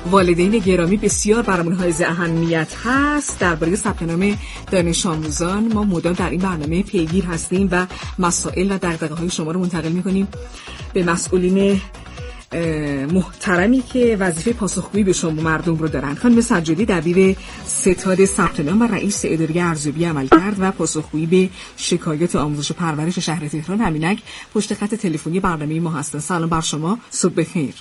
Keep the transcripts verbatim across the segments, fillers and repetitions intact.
والدین گرامی بسیار برامون حائز اهمیت هست. درباره ثبت نام دانش آموزان ما مدام در این برنامه پیگیر هستیم و مسائل و دغدغه‌های شما رو منتقل می‌کنیم به مسئولین محترمی که وظیفه پاسخگویی به شما مردم رو دارن. خانم سجادی دبیر ستاد ثبت نام و رئیس اداره ارزیابی عملکرد و پاسخگویی به شکایات آموزش و پرورش شهر تهران همینک پشت خط تلفنی برنامه ما هستن. سلام بر شما، صبح بخیر.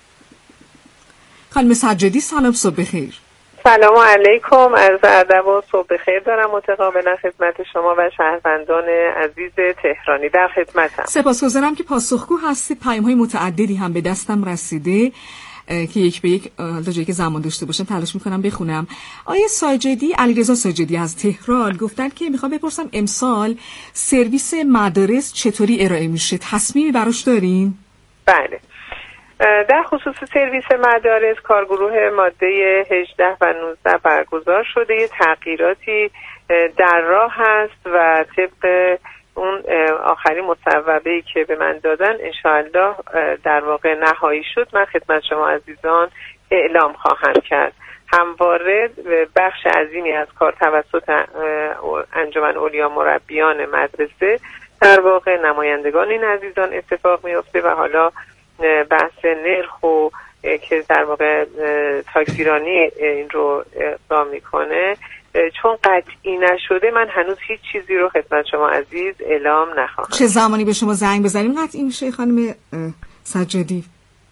خانم سجادی سلام، صبح بخیر. سلام علیکم، عرض ادب و صبح بخیر دارم متقابلا خدمت شما و شهروندان عزیز تهرانی. در خدمتم. سپاسگزارم که پاسخگو هستید. پیام‌های متعددی هم به دستم رسیده که یک به یک تا جایی که زمان داشته باشم تلاش میکنم بخونم. آیه ساجدی، علیرضا ساجدی از تهران گفتن که میخوام بپرسم امسال سرویس مدارس چطوری ارائه میشه؟ تصمیمی براش دارین؟ بله. در خصوص سرویس مدارس کارگروه ماده هجده و نوزده برگزار شده. یه تغییراتی در راه هست و طبق اون آخرین مصوبه‌ای که به من دادن انشاءالله در واقع نهایی شد، من خدمت شما عزیزان اعلام خواهم کرد. همواره بخش عظیمی از کار توسط انجمن اولیا مربیان مدرسه در واقع نمایندگان این عزیزان اتفاق میفته و حالا بحث نرخ و که در واقع تاکسیرانی این رو اقدام میکنه چون قطعی نشده، من هنوز هیچ چیزی رو خدمت شما عزیز اعلام نخواهم. چه زمانی به شما زنگ بزنیم قطعی میشه خانم سجادی؟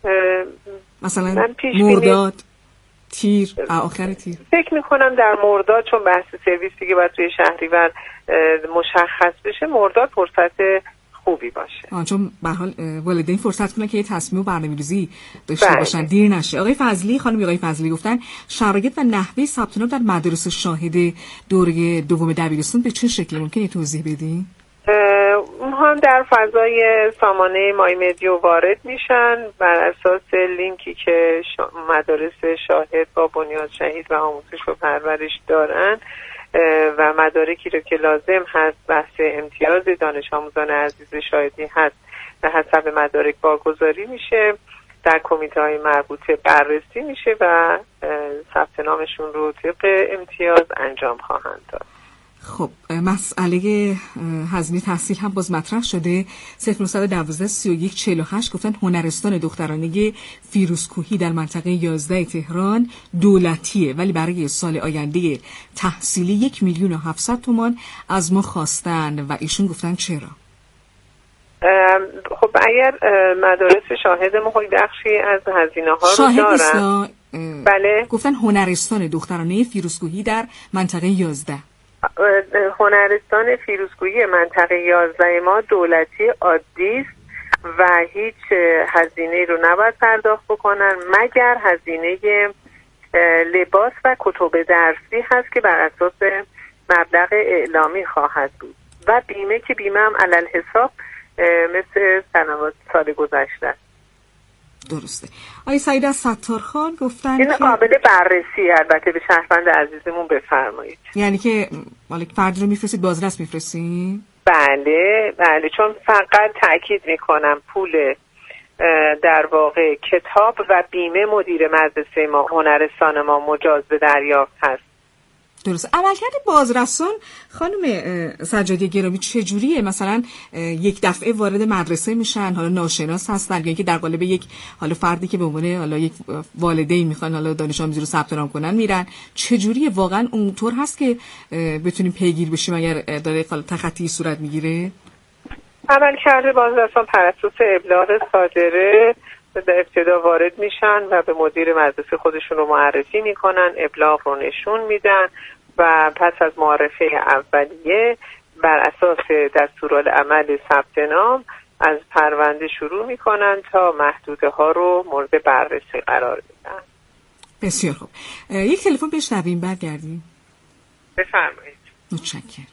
مثلا مرداد، تیر، آخر تیر؟ فکر میکنم در مرداد، چون بحث سرویس دیگه باید توی شهریور مشخص بشه، مرداد فرصت خوبی باشه. آن چون به هر حال والدین فرصت کنن که یه تصمیم و برنامه‌ریزی داشته بله. باشن، دیر نشه. آقای فضلی، خانم آقای فضلی گفتن شرایط و نحوه ثبت نام در مدارس شاهد دوره دوم دبیرستان به چه شکلی ممکنه توضیح بدین؟ اونها هم در فضای سامانه مای مدیو وارد میشن بر اساس لینکی که مدارس شاهد با بنیاد شهید و آموزش و پرورش دارن و مدارکی رو که لازم هست بحث امتیاز دانش آموزان عزیز شاهدی هست و حسب مدارک واگذاری میشه، در کمیته های مربوطه بررسی میشه و ثبت نامشون رو طبق امتیاز انجام خواهند داد. خب مسئله هزینه تحصیل هم باز مطرح شده. صفر نه یک دو سه یک چهار هشت گفتن هنرستان دخترانه فیروزکوهی در منطقه یازده تهران دولتیه ولی برای سال آینده تحصیلی یک میلیون و هفتصد تومان از ما خواستن و ایشون گفتن چرا؟ خب اگر مدارس شاهد ما خود بخشی از هزینه ها رو دارن. بله. گفتن هنرستان دخترانه فیروزکوهی در منطقه یازده. هنرستان فیروزکوهی منطقه یازده ما دولتی عادی است و هیچ هزینه رو نباید پرداخت بکنن مگر هزینه لباس و کتب درسی هست که بر اساس مبلغ اعلامی خواهد بود و بیمه که بیمه هم علل حساب مثل سنوات سال گذشته. درسته. آقای سعید از ستارخان گفتن این که قابل بررسی البته به شهروند عزیزمون بفرمایید. یعنی که مالک فردی رو میفرستید بازرس میفرستید؟ بله بله، چون فقط تأکید میکنم پول در واقع کتاب و بیمه مدیر مدرسه ما هنرستان ما مجاز به دریافت هست. درست. عملکرد بازرسان خانم سجادی گرامی چجوریه؟ مثلا یک دفعه وارد مدرسه میشن، حالا ناشناس هستن یا که در قالب یک حالا فردی که به عنوان حالا یک والدین میخوان حالا دانش آموزی رو ثبت نام کنن میرن، چجوریه؟ واقعا اونطور هست که بتونیم پیگیر بشیم اگر داره تخطی صورت میگیره؟ عملکرد بازرسان بر اساس ابلاغ صادره در ابتدا وارد میشن و به مدیر مدرسه خودشون رو معرفی میکنن، ابلاغ رو نشون میدن و پس از معرفه اولیه بر اساس دستورالعمل ثبت نام از پرونده شروع میکنن تا محدوده ها رو مورد بررسی قرار میدن. بسیار خوب. یک تلفن بشنویم برگردیم. بفرمایید. متشکرم.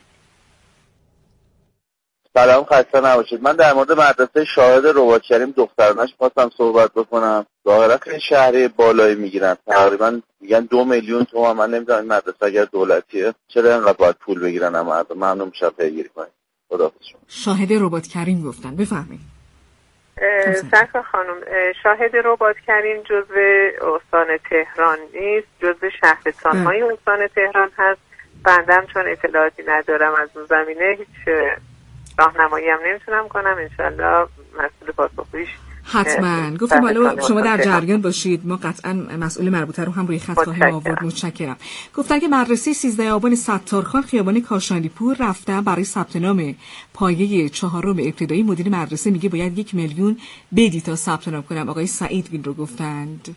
سلام، خسته نباشید. من در مورد مدرسه شاهد رباط کریم دخترانش خواستم صحبت بکنم. ظاهرا خیلی شهری بالایی میگیرن، تقریبا میگن دو میلیون تومان. من نمیدونم این مدرسه اگر دولتیه چرا اینقدر باید پول بگیرن اما مردم. ممنون میشم پیگیری کنید. خداحافظ. شاهد رباط کریم گفتن، بفرمایید. سرکار خانم، شاهد رباطکریم جزو استان تهران نیست، جزو شهرستان‌های استان تهران هست. بندم چون اطلاعاتی ندارم از اون زمینه هیچ راهنمایی هم نمیتونم کنم. انشالله مسئول پاسخگوییش حتما گفتم حالا شما در جریان باشید، ما قطعا مسئول مربوطه رو هم روی خط خواهیم آورد. متشکرم. گفتن که مدرسه سیزده آبان ستارخان خیابان کاشانی پور رفتن برای ثبت نام پایه چهارم ابتدایی. مدیر مدرسه میگه باید یک میلیون بدی تا ثبت نام کنم. آقای سعید این رو گفتند.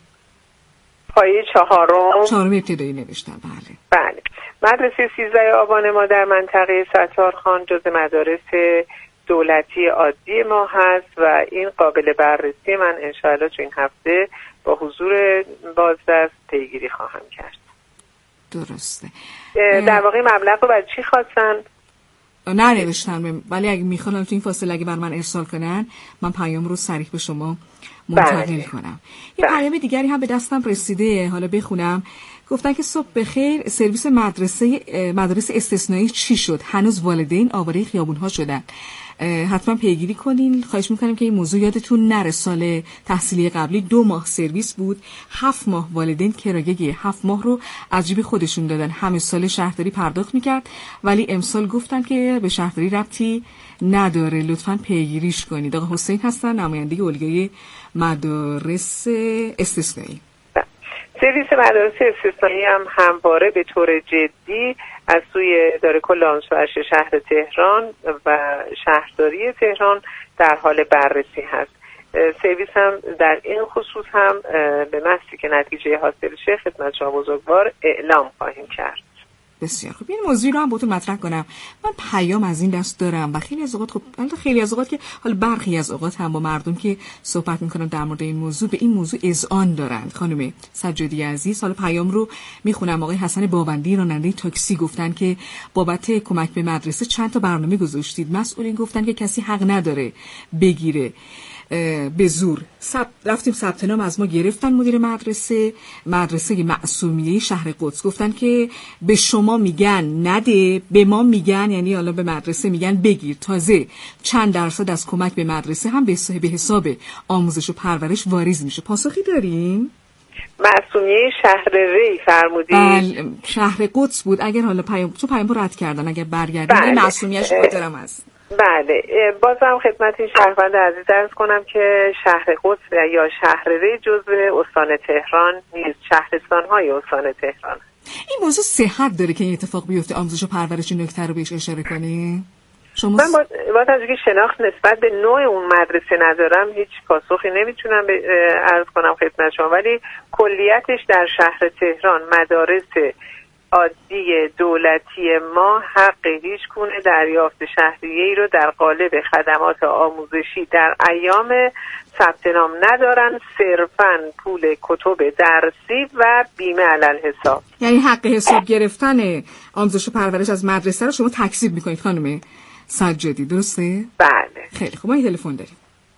پایه چهارم چهارم ابتدایی نوشتن. بله بله. مدرسه سیزده آبان ما در منطقه ستارخان جز مدارس دولتی عادی ما هست و این قابل بررسی. من انشاءالله تو این هفته با حضور بازرس پیگیری خواهم کرد. درسته. در واقع مبلغ رو برای چی خواستن؟ نه نوشتن، ولی اگه میخوان تو این فاصله اگه بر من ارسال کنن من پیام رو صریح به شما منتقل کنم. یه پیام دیگری هم به دستم رسیده، حالا بخونم. گفتن که صبح بخیر، سرویس مدرسه مدارس استثنایی چی شد؟ هنوز والدین آواره خیابون‌ها شدن. حتما پیگیری کنین. خواهش میکنم که این موضوع یادتون نره. سال تحصیلی قبلی دو ماه سرویس بود، هفت ماه والدین کرایه هفت ماه رو از جیب خودشون دادن. همه سال شهرداری پرداخت میکرد، ولی امسال گفتن که به شهرداری ربطی نداره. لطفا پیگیریش کنید. آقا حسین هستن، نماینده الگوی مدارس استثنایی. سرویس مدارس استثنایی هم همواره به طور جدی از سوی اداره کل آموزش و شهر تهران و شهرداری تهران در حال بررسی هست. سرویس هم در این خصوص هم به محضی که نتیجه حاصل شه خدمت شما بزرگوار اعلام خواهیم کرد. بسیار خوب. این موضوع رو هم بهتون مطرح کنم. من پیام از این دست دارم و خیلی از اوقات، خب البته خیلی از اوقات که حالا برخی از اوقات هم با مردم که صحبت میکنم در مورد این موضوع به این موضوع اذعان دارند. خانم سجادی عزیز، حالا پیام رو میخونم. آقای حسن باوندی راننده تاکسی گفتن که بابت کمک به مدرسه چند تا برنامه گذاشتید. مسئولین گفتن که کسی حق نداره بگیره به زور. سب... رفتیم ثبت نام از ما گرفتن. مدیر مدرسه مدرسه معصومیه شهر قدس گفتن که به شما میگن نده، به ما میگن، یعنی حالا به مدرسه میگن بگیر. تازه چند درصد از کمک به مدرسه هم به حساب, به حساب آموزش و پرورش واریز میشه. پاسخی داریم؟ معصومیه شهر ری فرمودید؟ بله شهر قدس بود. اگر حالا پیام تو پیام رد کردن اگر برگردیم بله. معصومیه‌اش خاطرم هست. بله بازم خدمت این شهروند عزیز عرض کنم که شهر قدس یا شهر ری جزو استان تهران نیست، شهرستان‌های استان تهران. این موضوع صحت داره که این اتفاق بیفته؟ آموزش و پرورش نکته رو بهش اشاره کنی؟ شما من با, با توجه که شناخت نسبت به نوع اون مدرسه ندارم هیچ پاسخی نمیتونم عرض کنم خدمت شما، ولی کلیتش در شهر تهران مدارس عادی دولتی ما حق هیچ گونه دریافت شهریه‌ای رو در قالب خدمات آموزشی در ایام ثبت نام ندارن، صرفاً پول کتب درسی و بیمه علل حساب. یعنی حق حساب گرفتن آموزش و پرورش از مدرسه رو شما تکذیب میکنید خانم سجادی، درسته؟ بله. خیلی خب، ما یه تلفن داریم.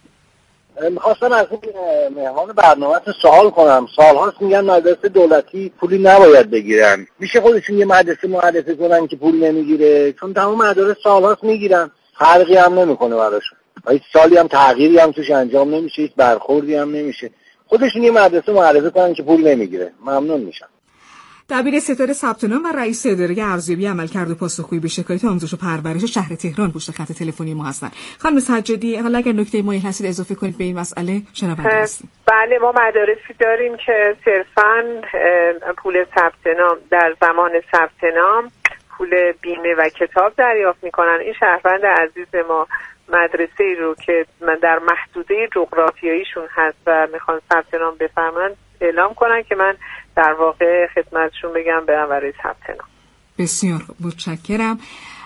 میخواستم از این مهمان برنامه سوال کنم. سالهاست میگن مدرسه دولتی پولی نباید بگیرن، میشه خودشون یه مدرسه معرفی کنن که پول نمیگیره؟ چون تمام مدارس سالهاست میگیرن، فرقی هم نمیکنه براشون، هیچ سالی هم تغییری هم توش انجام نمیشه، هیچ برخوردی هم نمیشه. خودشون یه مدرسه معرفی کنن که پول نمیگیره، ممنون میشم. دبیر ستاره ثبت نام و رئیس اداره ارزیابی عملکرد و پاسخگویی به شکایت آموزش و پرورش شهر تهران پشت خط تلفنی ما هستن. خانم سجادی، حالا اگر نکته مهمی هستید اضافه کنید به این مسئله شنونده هستیم. بله، ما مدارسی داریم که صرفاً پول ثبت نام در زمان ثبت نام پول بیمه و کتاب دریافت میکنن. این شهروند عزیز ما مدرسه‌ای رو که من در محدوده جغرافیاییشون هست و میخوان ثبت نام بفرمایند اعلام کنن که من در واقع خدمتشون بگم برم برای ثبت نام. بسیار متشکرم.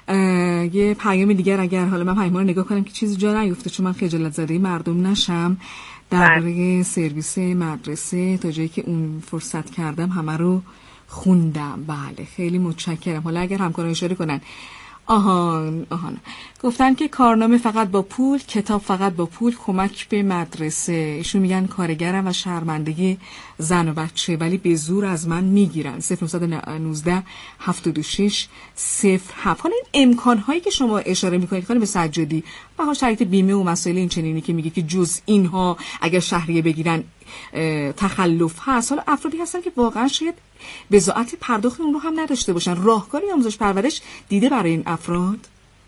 یه پیام دیگر اگر حالا من پیام رو نگاه کنم که چیزی جا نیفته، چون من خجالت زده مردم نشم، درباره سرویس مدرسه تا جایی که اون فرصت کردم همه رو خوندم. بله خیلی متشکرم. حالا اگر همکاران اشاره کنن آهان آهان گفتن که کارنامه فقط با پول، کتاب فقط با پول، کمک به مدرسه. ایشون میگن کارگرم و شرمندگی زن و بچه، ولی به زور از من میگیرن. صفر نهصد و نوزده هفتاد و شش صفر هفت. حالا این امکانهایی که شما اشاره میکنید خانم سجادی، بها شرایط بیمه و مسائل این چنینی که میگه که جز اینها اگر شهریه بگیرن تخلف هست، حالا افرادی هستن که واقعا شاید بضاعت پرداخت اون رو هم نداشته باشن. راهکاری آموزش پرورش دیده برای این افراد؟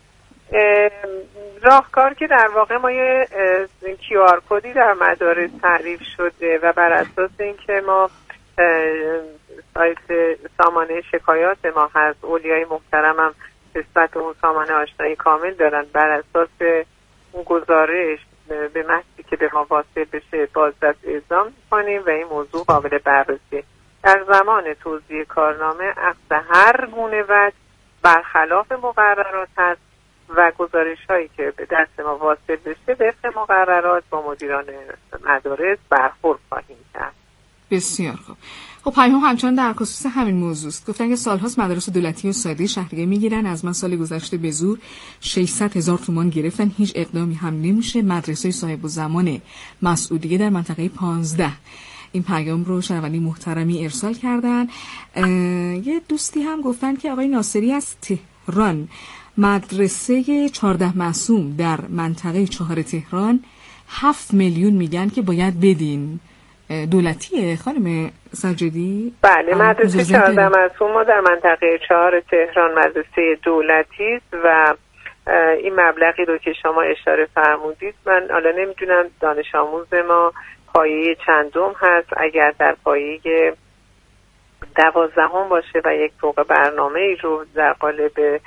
راهکار که در واقع ما یه کیو آر کدی در مدارس تعریف شده و بر اساس اینکه ما سایت سامانه شکایات ما هست، اولیای محترم هم نسبت اون سامانه آشنایی کامل دارن، بر اساس اون گزارش به محضی که به ما واصل بشه بازداشت اعزام می‌کنیم و این موضوع قابل بررسی. در زمان توزیع کارنامه اخذ هر گونه وجه برخلاف مقررات هست و گزارش هایی که به دست ما واصل بشه وفق مقررات با مدیران مدارس برخورد خواهیم کرد. بسیار خوب. خب پیام همچنان در خصوص همین موضوع است. گفتن که سالهاست مدارس دولتی و ساده شهریه میگیرن، از من سال گذشته به زور ششصد هزار تومان گرفتن، هیچ اقدامی هم نمیشه. مدرسه صاحب الزمان مسعودیه در منطقه پانزده. این پیام رو شنونده محترمی ارسال کردن. یه دوستی هم گفتن که آقای ناصری از تهران، مدرسه چهارده معصوم در منطقه چهار تهران هفت میلیون میگن که باید بدین. دولتیه خانم سجادی؟ بله، مدرسه چهارده معصوم ما در منطقه چهار تهران مدرسه دولتی است و این مبلغی رو که شما اشاره فرمودید من حالا نمیدونم دانش آموز ما پایه چندم هست. اگر در پایه دوازدهم باشه و یک فوق برنامه ای رو در قالب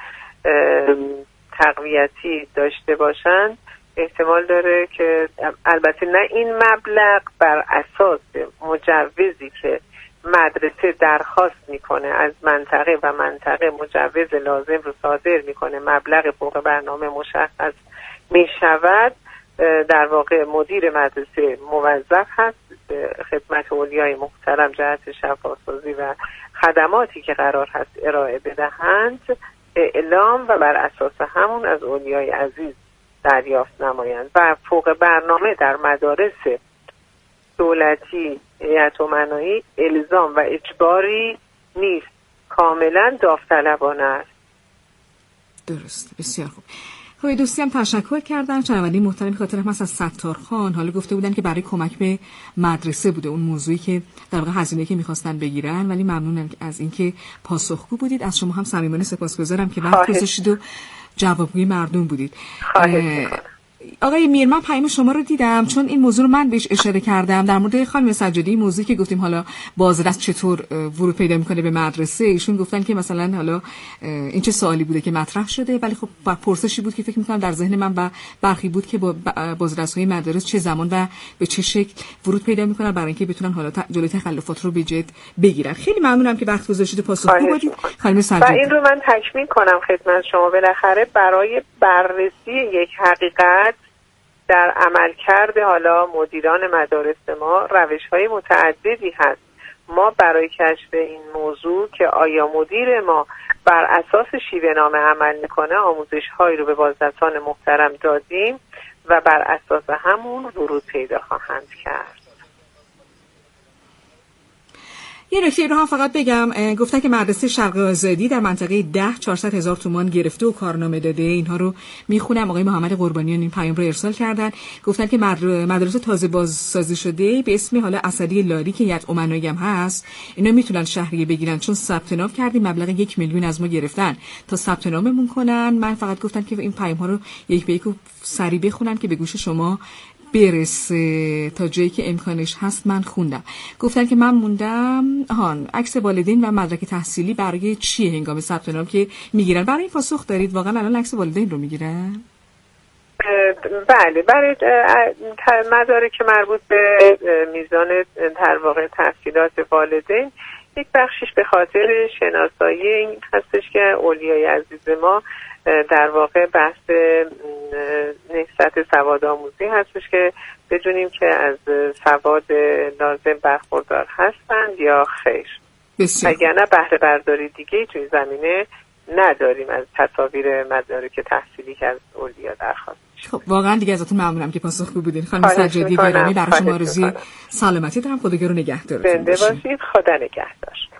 تقویتی داشته باشند احتمال داره که، البته نه این مبلغ، بر اساس مجوزی که مدرسه درخواست میکنه از منطقه و منطقه مجوز لازم رو صادر میکنه، مبلغ فوق برنامه مشخص میشود. در واقع مدیر مدرسه موظف هست خدمت اولیای محترم جهت شفافی‌سازی و خدماتی که قرار هست ارائه بدهند اعلام و بر اساس همون از اولیای عزیز دریافت نمایند. و فوق برنامه در مدارس دولتی هیئت امنایی الزام و اجباری نیست، کاملا داوطلبانه است. درست، بسیار خوب. خب دوستی هم تشکر کردن. شنونده محترم خاطر هم از ستار خان، حالا گفته بودن که برای کمک به مدرسه بوده اون موضوعی که در واقع هزینه‌ای که می‌خواستن بگیرن، ولی ممنونم از اینکه پاسخگو بودید. از شما هم صمیمانه سپاسگزارم که وقت گذاشتید و جوابگوی مردم بودید. آقای میر، من پیام شما رو دیدم چون این موضوع رو من بهش اشاره کردم در مورد خانم سجادی، موضوعی که گفتیم حالا بازرس چطور ورود پیدا میکنه به مدرسه. ایشون گفتن که مثلا حالا این چه سوالی بوده که مطرح شده، ولی خب پرسشی بود که فکر میکنم در ذهن من و برخی بود که با بازرس‌های مدارس چه زمان و به چه شکل ورود پیدا میکنن برای اینکه بتونن حالا جلوی تخلفات رو به جد بگیرن. خیلی ممنونم که وقت گذاشتید و پاسخگو بودید خانم سجادی. و این رو من تکمیل کنم خدمت شما. بالاخره برای بررسی یک حقیقت در عملکرد حالا مدیران مدارس ما روش‌های متعددی هست. ما برای کشف این موضوع که آیا مدیر ما بر اساس شیوه نامه عمل میکنه آموزش‌هایی رو به بازرسان محترم دادیم و بر اساس همون ورود پیدا خواهند کرد. یه نکته رو هم فقط بگم، گفتن که مدرسه شرق آزادی در منطقه ده چهارصد هزار تومان گرفته و کارنامه داده. اینها رو میخونم. آقای محمد قربانیان این پیام رو ارسال کردن. گفتن که مدرسه تازه بازسازی شده به اسم حالا اسدی لاری که هیئت امنایی هم هست، اینا میتونن شهریه بگیرن چون ثبت نام کردیم مبلغ یک میلیون از ما گرفتن تا ثبت ناممون کنن. من فقط گفتن که این پیام ها رو یک به یک سریع بخونم که به گوش شما برسه تا جایی که امکانش هست. من خوندم. گفتن که من موندم آهان عکس والدین و مدرک تحصیلی برای چیه هنگام ثبت نام که میگیرن؟ برای این پاسخ دارید واقعا الان عکس والدین رو میگیرن؟ بله، برای مدارک مربوط به میزان در واقع تحصیلات والدین یک بخشش به خاطر شناسایی این هستش که اولیای عزیز ما در واقع بحث نهضت سواد آموزی هستش که بدونیم که از سواد لازم برخوردار هستند یا خیر. وگرنه بهره برداری دیگه توی زمینه نداریم از تصاویر مدارک تحصیلی که از اولیا درخواست. خب واقعا دیگه ازتون ممنونم که پاسخگو بودین. خانم سجادی گرامی برای شما آرزوی سلامتی دارم. خدا رو نگهدارتون باشه. زنده باشید. خدا نگهدار.